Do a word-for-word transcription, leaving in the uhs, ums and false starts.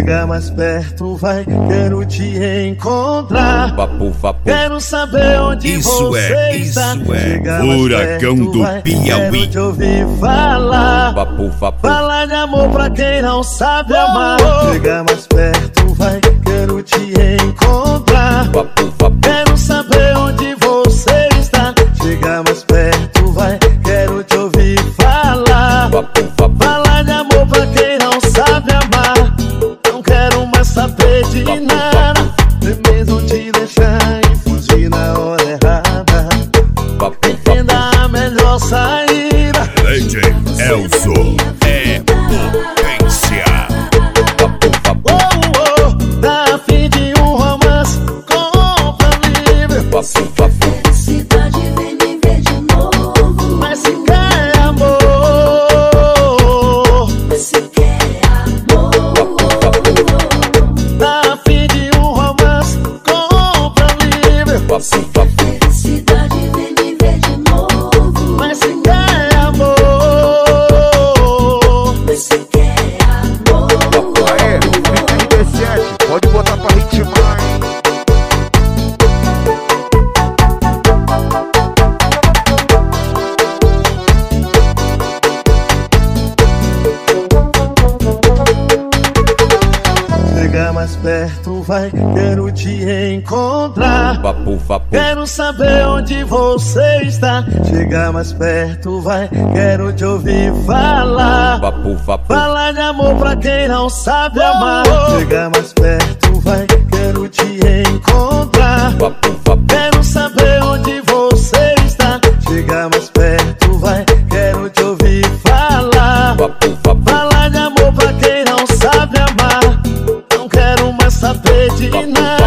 Chega mais perto, vai, quero te encontrar. Vapo, vapo. Quero saber onde isso você é, está. Isso é, Chega Furacão perto, do vai, Piauí. Quero te ouvir falar. Vapo, vapo. Falar de amor pra quem não sabe amar. Chega mais perto, vai, quero te encontrar. Vapo, vapo. Quero saber onde você está. Chega mais perto, vai, quero te ouvir falar. Vapo, vapo. Falar de amor pra quem não sabe amar. Não quero mais saber de vapo, nada. Nem mesmo te deixar e fugir na hora errada. Vapo, entenda a melhor saída. D J Elzo é potência. Vapo, vapo. Oh, oh, tá a fim de um romance, compra livre. Vapo, vapo. Felicidade vem me ver de novo. Mas se quer amor, Se quer amor, tá a fim de um romance, compra livre. Vapo, vapo. felicidade vem me ver de novo. Mas se quer amor, Se quer amor, Aê, R D sete, pode botar pra ritmar, hein? chega mais perto, vai, quero te encontrar. Vapo, vapo. Quero saber onde você está. Chega mais perto, vai, quero te ouvir falar. Vapo, vapo. Falar de amor pra quem não sabe amar. Chega mais perto, vai, quero te encontrar. Vapo, vapo. Quero saber onde você está. Chega mais perto, vai, quero te ouvir falar. Vapo, vapo. Falar de amor pra quem não sabe amar. Não quero mais saber de nada.